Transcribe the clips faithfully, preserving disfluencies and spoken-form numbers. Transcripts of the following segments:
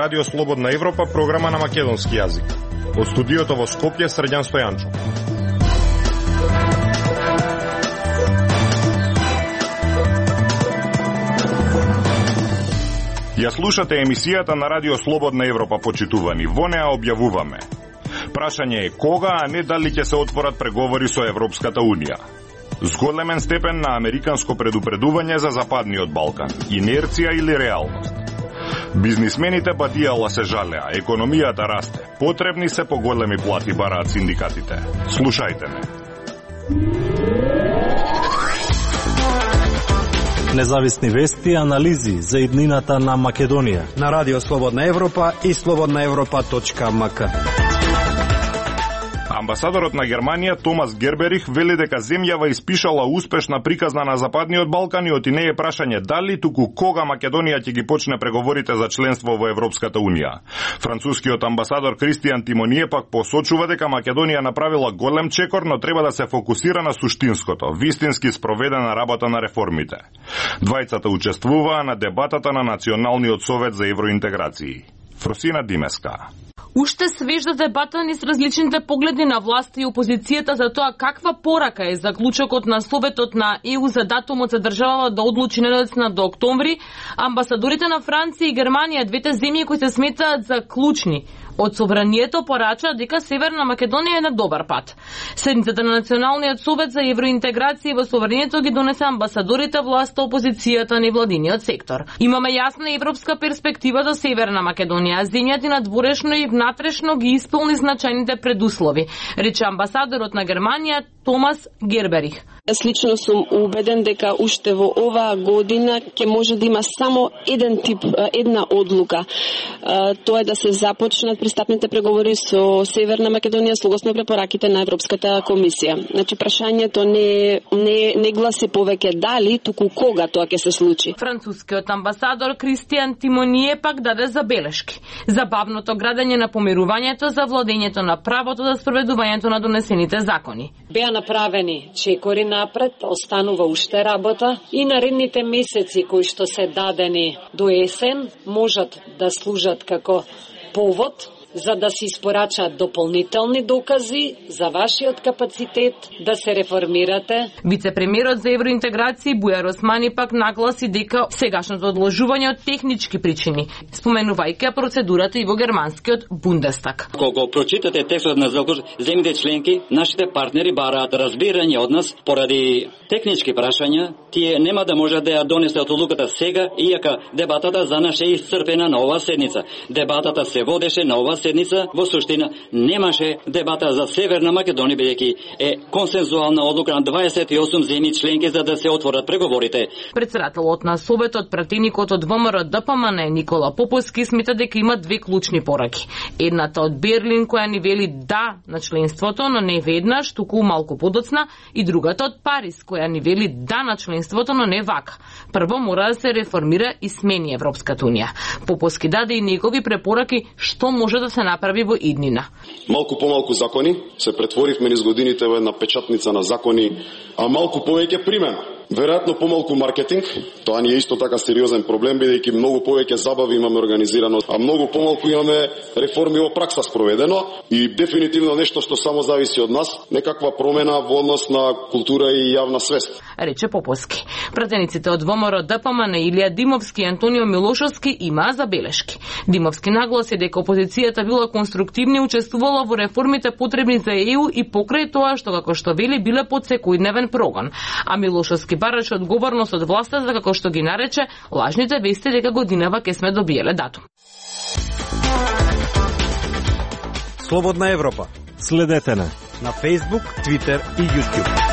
Радио Слободна Европа, програма на македонски јазик. Од студиото во Скопје, Срđan Стојанчо. Ја слушате емисијата на Радио Слободна Европа, почитувани. Во неа објавуваме. Прашање е кога, а не дали ќе се отворат преговори со Европската Унија. Зголемен степен на американско предупредување за Западниот Балкан. Инерција или реалност? Бизнисмените бадијала се жалеа, економијата расте. Потребни се поголеми плати, бараат синдикатите. Слушајте ме. Независни вести и анализи за иднината на Македонија на Радио Слободна Европа и слободна европа точка ем ка. Амбасадорот на Германија Томас Герберих вели дека земјава испишала успешна приказна на Западниот Балкан и оти не е прашање дали, туку кога Македонија ќе ги почне преговорите за членство во Европската Унија. Францускиот амбасадор Кристијан Тимоние пак посочува дека Македонија направила голем чекор, но треба да се фокусира на суштинското, вистински спроведена работа на реформите. Двајцата учествуваа на дебатата на Националниот совет за евроинтеграции. Фросина Димеска. Уште свежда дебата низ различните погледи на власта и опозицијата за тоа каква порака е заклучокот на Советот на Е У за датумот за државава да одлучи недоцна до октомври. Амбасадорите на Франција и Германија, двете земји кои се сметаат за клучни од собранието, порача дека Северна Македонија е на добар пат. Седницата на Националниот совет за евроинтеграција во собранието ги донесе амбасадорите, власта, опозицијата и владиниот сектор. Имаме јасна европска перспектива за Северна Македонија. Земјата надворешно и внатрешно ги исполни значајните предуслови, рече амбасадорот на Германија Томас Герберих. Слично сум убеден дека уште во оваа година ќе може да има само еден тип, една одлука. Тоа е да се започнат пристапните преговори со Северна Македонија согласно препораките на Европската комисија. Значи прашањето не не не гласи повеќе дали, туку кога тоа ќе се случи. Францускиот амбасадор Кристијан Тимоние пак даде забелешки за бавното градење на помирувањето, за владењето на правото, за спроведувањето на донесените закони. Беа направени чекори напред, останува уште работа и наредните месеци кои што се дадени до есен можат да служат како повод за да се испорачаат дополнителни докази за вашиот капацитет да се реформирате. Вице-премиерот за евроинтеграција Бујар Османи пак нагласи дека сегашното одложување од технички причини, споменувајќи процедурата и во германскиот Бундестаг. Кога прочитате текстот на закон, земјите членки, нашите партнери бараат разбирање од нас поради технички прашања, тие нема да можат да ја донесат одлуката сега, иака дебатата за нас е исцрпена на оваа седница. Дебатата се водеше на оваа седница, во суштина немаше дебата за Северна Македонија, бидејќи е консензуална одлука на дваесет и осум земји членки за да се отворат преговорите. Председателот на Советот, пратеникот од Вэ Ем Р Д П М Н Никола Поповски смета дека има две клучни пораки. Едната од Берлин која ни вели да на членството, но не веднаш, туку малку подоцна, и другата од Париз која ни вели да на членството, но не вака. Прво мора да се реформира и смени Европската Унија. Поповски даде и негови препораки што може да се направи во иднина. Малку помалку закони се претворивме низ годините во една печатница на закони, а малку повеќе примена. Веројатно помалку маркетинг, тоа ни е исто така сериозен проблем, бидејќи многу повеќе забави имаме организирано, а многу помалку имаме реформи во пракса спроведено и дефинитивно нешто што само зависи од нас, некаква промена во однос на култура и јавна свест. Рече Поповски. Пратениците од Вэ Ем Р Д П М Н Илија Димовски и Антонио Милошовски имаа забелешки. Димовски нагласи дека опозицијата била конструктивна и учествувала во реформите потребни за Е У и покрај тоа што како што вели биле под секојдневен прогон. А Милошовски бараше одговорност од власта за како што ги нарече лажните вести дека годинава ќе сме добиеле датум. Слободна Европа. Следете на на Facebook, Twitter и YouTube.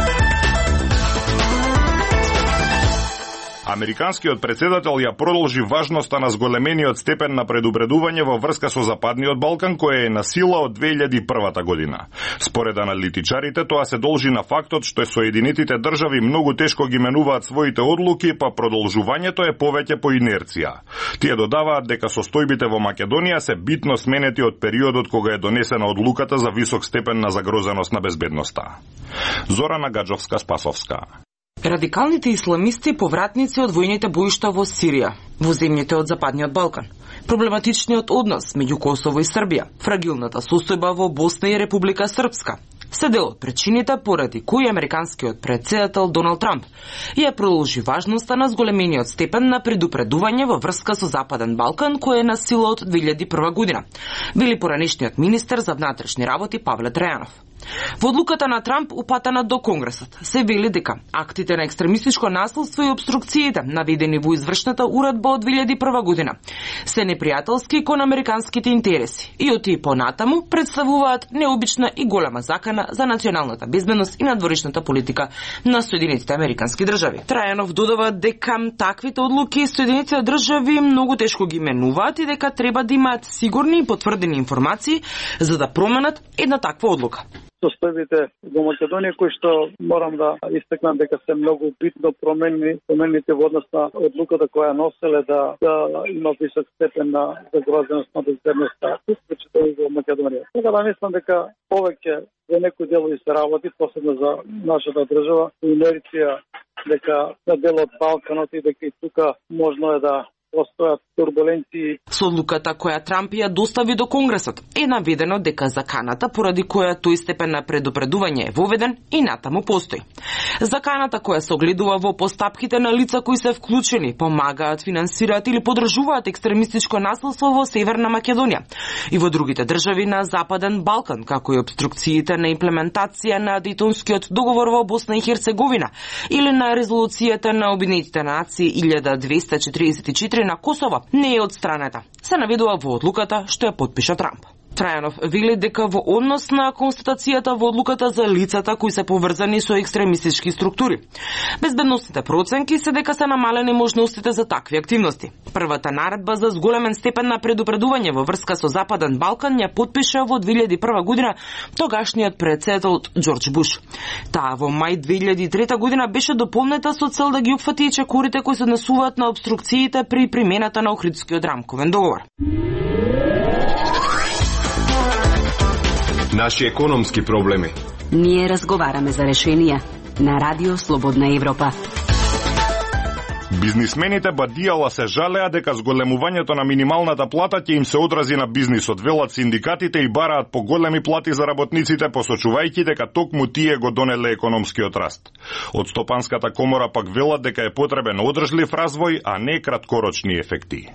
Американскиот председател ја продолжи важноста на зголемениот степен на предупредување во врска со Западниот Балкан, која е на сила од две илјади и прва година. Според аналитичарите, тоа се должи на фактот што Соединетите држави многу тешко ги менуваат своите одлуки, па продолжувањето е повеќе по инерција. Тие додаваат дека состојбите во Македонија се битно сменети од периодот кога е донесена одлуката за висок степен на загрозеност на безбедноста. Зорана Гаджовска-Спасовска. Радикалните исламисти повратници од војните боишта во Сирија, во земјите од Западниот Балкан, проблематичниот однос меѓу Косово и Србија, фрагилната состојба во Босна и Република Српска, се дел од причините поради кои американскиот претседател Доналд Трамп ја продолжи важноста на зголемениот степен на предупредување во врска со Западен Балкан, кој е на сила од две илјади и прва година, вели поранешниот министер за внатрешни работи Павле Трајанов. Во одлуката на Трамп упатена до Конгресот се вели дека актите на екстремистичко насилство и обструкциите наведени во извршната уредба од две илјади и прва година се непријателски кон американските интереси и оти понатаму представуваат необична и голема закана за националната безбедност и надворешната политика на Соединетите американски држави. Трајанов додава дека таквите одлуки Соединетите држави многу тешко ги менуваат и дека треба да имаат сигурни и потврдени информации за да променат една таква одлука. Состојбите во Македонија кои што морам да истакнам дека се многу битно промени, промените во однос на одлуката која носеле да, да има висок степен на загрозеност на безбедноста, вклучително во Македонија. Така да мислам дека повеќе за некои делови се работи, посебно за нашата држава, по инерција дека на дел од Балканот и дека и тука можно е да постојат турбуленции. Со одлуката која Трамп ја достави до Конгресот е наведено дека заканата поради која тој степен на предупредување е воведен и натаму постои. Заканата која се огледува во постапките на лица кои се вклучени, помагаат, финансираат или поддржуваат екстремистичко насилство во Северна Македонија и во другите држави на Западен Балкан, како и обструкциите на имплементација на Дејтонскиот договор во Босна и Херцеговина или на резолуцијата на Обединетите нации илјада двеста четиридесет и четири на Косово не е одстранета, се наведува во одлуката што ја потпиша Трамп. Трајанов вели дека во однос на констатацијата во одлуката за лицата кои се поврзани со екстремистички структури, безбедносните проценки се дека се намалени можностите за такви активности. Првата наредба за зголемен степен на предупредување во врска со Западен Балкан ја потпиша во две илјади и прва година тогашниот претседател Џорџ Буш. Таа во мај две илјади и трета година беше дополнета со цел да ги опфати и чекорите кои се однесуваат на обструкциите при примената на Охридскиот рамковен договор. Наши економски проблеми. Ние разговараме за решенија на Радио Слободна Европа. Бизнисмените бадијала се жалеа дека зголемувањето на минималната плата ќе им се одрази на бизнисот, велат синдикатите и бараат поголеми плати за работниците, посочувајќи дека токму тие го донеле економскиот раст. Од Стопанската комора пак велат дека е потребен одржлив развој, а не краткорочни ефекти.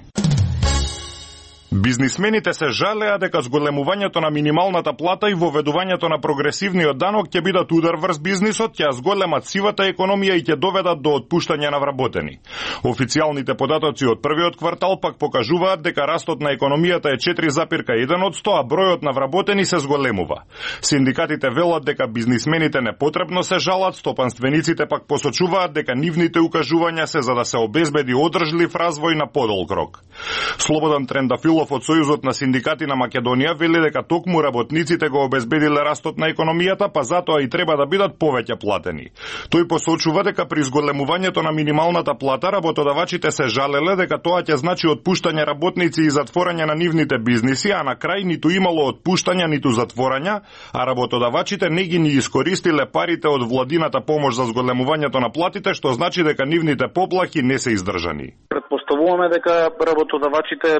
Бизнисмените се жалеа дека зголемувањето на минималната плата и воведувањето на прогресивниот данок ќе бидат удар врз бизнисот, ќе зголемат сивата економија и ќе доведат до отпуштање на вработени. Официјалните податоци од првиот квартал пак покажуваат дека растот на економијата е четири запирка еден од сто, а бројот на вработени се зголемува. Синдикатите велат дека бизнисмените непотребно се жалат, стопанствениците пак посочуваат дека нивните укажувања се за да се обезбеди одржлив развој на подолг рок. Слободан Трендафилов од Сојузот на синдикати на Македонија вели дека токму работниците го обезбедиле растот на економијата, па затоа и треба да бидат повеќе платени. Тој посочува дека при зголемувањето на минималната плата работодавачите се жалеле дека тоа ќе значи отпуштање работници и затворање на нивните бизниси, а на крај ниту имало отпуштања, ниту затворања, а работодавачите не ги ни искористиле парите од владината помош за зголемувањето на платите, што значи дека нивните поплахи не се издржани. Предпоставуваме дека работодавачите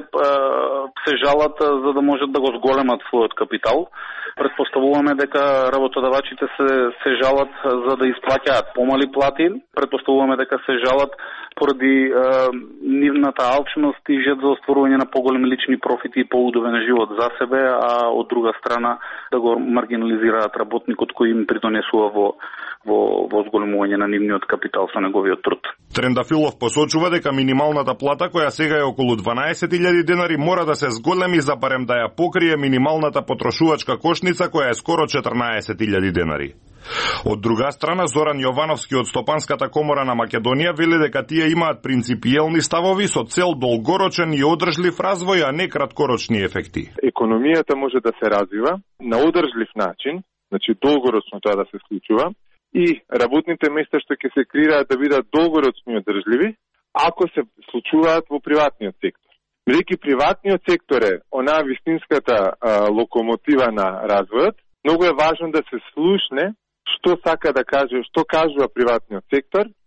се жалат за да можат да го зголемат својот капитал. Предпоставуваме дека работодавачите се, се жалат за да исплаќаат помали плати. Предпоставуваме дека се жалат поради е, нивната алчност и жет за остварување на поголеми лични профити и поудобен живот за себе, а од друга страна да го маргинализираат работникот кој им придонесува во во во зголемување на нивниот капитал со неговиот труд. Трендафилов посочува дека минималната плата, која сега е околу дванаесет илјади денари, мора да се зголеми за барем да ја покрие минималната потрошувачка кошница, која е скоро четрнаесет илјади денари. Од друга страна, Зоран Јовановски од Стопанската комора на Македонија вели дека тие имаат принципиелни ставови со цел долгорочен и одржлив развој, а не краткорочни ефекти. Економијата може да се развива на одржлив начин, значи долгорочно тоа да се случува, и работните места што ќе се креираат да бидат долгорочни и одржливи, ако се случуваат во приватниот сектор. Бидејќи приватниот сектор е онаа вистинската а, локомотива на развојот, многу е важно да се слушне што сака да каже, што кажува приватниот сектор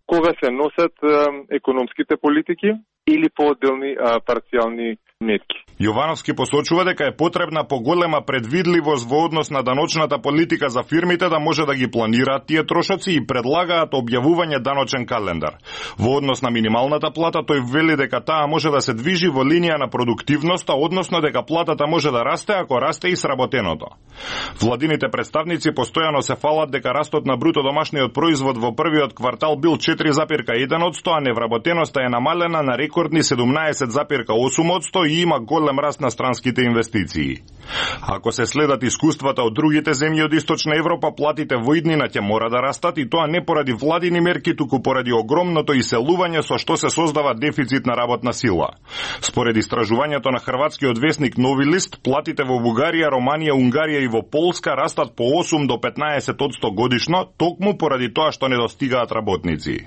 кога се носат економските политики или по отделни парцијални метки. Јовановски посочува дека е потребна поголема предвидливост во однос на даночната политика за фирмите да може да ги планираат тие трошоци и предлагаат објавување даночен календар. Во однос на минималната плата тој вели дека таа може да се движи во линија на продуктивноста, односно дека платата може да расте ако расте и сработеното. Владините представници постојано се фалат дека растот на бруто домашниот производ во првиот квартал бил четири запирка еден одсто, а невработеноста е намалена на рекордни седумнаесет запирка осум одсто и има голем раст на странските инвестиции. Ако се следат искуствата од другите земји од Источна Европа, платите во иднина ќе мора да растат и тоа не поради владини мерки, туку поради огромното иселување со што се создава дефицит на работна сила. Според истражувањето на хрватскиот весник Нови лист, платите во Бугарија, Романија, Унгарија и во Полска растат по осум до петнаесет одсто годишно, токму поради тоа што недостигаат работници.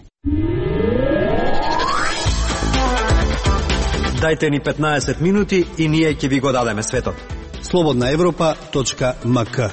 Дајте ни петнаесет минути и ние ќе ви го дадеме светот. слободна европа точка ем ка.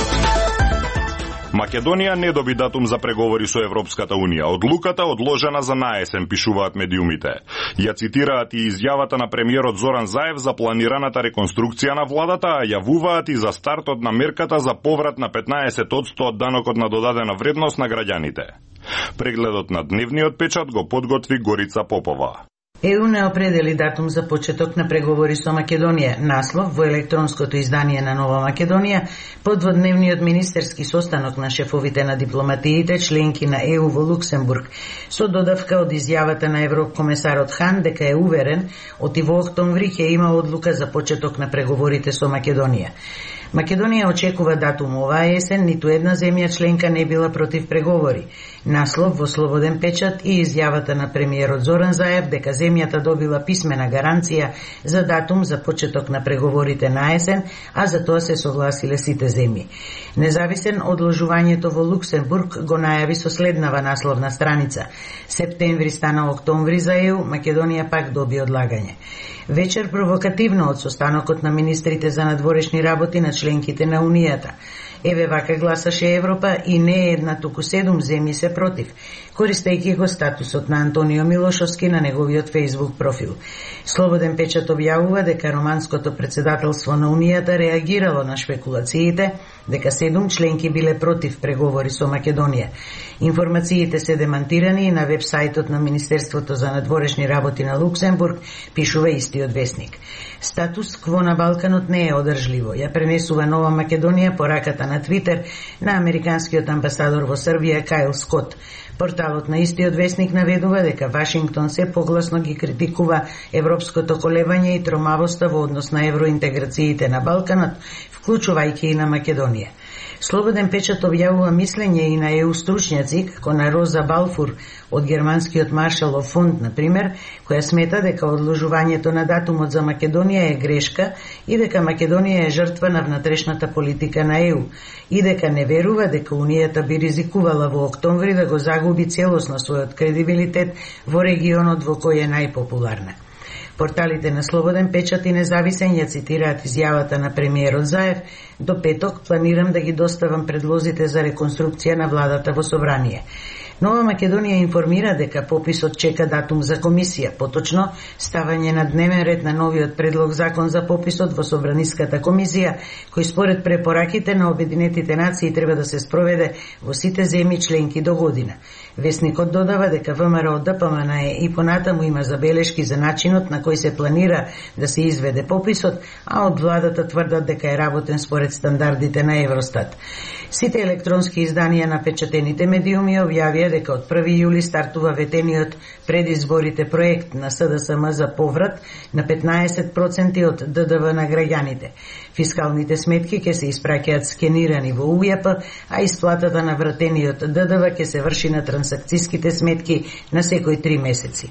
Македонија не доби датум за преговори со Европската Унија. Одлуката одложена за наесен, пишуваат медиумите. Ја цитираат и изјавата на премиерот Зоран Заев за планираната реконструкција на владата, а јавуваат и за стартот на мерката за поврат на петнаесет одсто од данокот на додадена вредност на граѓаните. Прегледот на дневниот печат го подготви Горица Попова. Е У не определи датум за почеток на преговори со Македонија. Наслов во електронското издание на Нова Македонија под водневниот министерски состанок на шефовите на дипломатиите членки на Е У во Луксембург, со додавка од изјавата на еврокомесарот Хан дека е уверен оти во октомври ќе има одлука за почеток на преговорите со Македонија. Македонија очекува датум оваа есен, ниту една земја членка не била против преговори. Наслов во Слободен печат и изјавата на премиерот Зоран Заев дека земјата добила писмена гаранција за датум за почеток на преговорите на есен, а за тоа се согласиле сите земји. Независен одложувањето во Луксембург го најави со следнава насловна страница. Септември стана октомври за Е У, Македонија пак доби одлагање. Вечер провокативно од состанокот на министрите за надворешни работи на членките на Унијата. Еве вака гласаше Европа и не една, туку седум земји се против, користејќи го статусот на Антонио Милошовски на неговиот Facebook профил. Слободен печат објавува дека романското председателство на Унијата реагирало на шпекулациите дека седум членки биле против преговори со Македонија. Информациите се демантирани и на вебсајтот на Министерството за надворешни работи на Луксембург, пишува истиот весник. Статус кво на Балканот не е одржливо, ја пренесува Нова Македонија по раката на Твитер на американскиот амбасадор во Србија Кайл Скот. Порталот на истиот весник наведува дека Вашингтон се погласно ги критикува европското колебање и тромавоста во однос на евроинтеграциите на Балканот, вклучувајќи и на Македонија. Слободен печат објавува мислење и на Е У стручњаци, како на Роза Балфур од германскиот Маршалов фонд, на пример, која смета дека одложувањето на датумот за Македонија е грешка и дека Македонија е жртва на внатрешната политика на Е У и дека не верува дека Унијата би ризикувала во октомври да го загуби целосно својот кредибилитет во регионот во кој е најпопуларна. Порталите на Слободен печат и Независен ја цитираат изјавата на премиерот Заев: до петок планирам да ги доставам предлозите за реконструкција на владата во собрание. Нова Македонија информира дека пописот чека датум за комисија, поточно ставање на дневен ред на новиот предлог закон за пописот во Собраниската комисија, кој според препораките на Обединетите нации треба да се спроведе во сите земји членки до година. Весникот додава дека ВМРО Д П М Н Е и понатаму има забелешки за начинот на кој се планира да се изведе пописот, а од владата тврдат дека е работен според стандардите на Евростат. Сите електронски изданија на печатените медиуми објавија дека од први јули стартува ветениот пред изборите проект на С Д С М за поврат на петнаесет проценти од Д Д В на граѓаните. Фискалните сметки ќе се испраќаат скенирани во У Ј П, а исплатата на вратениот Д Д В ќе се врши на трансакцијските сметки на секој три месеци.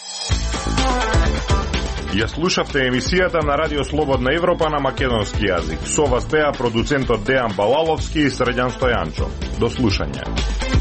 Ја слушавте емисијата на Радио Слободна Европа на македонски јазик. Со вас беа продуцентот Дејан Балаловски и Срđan Стојанчо. До слушање.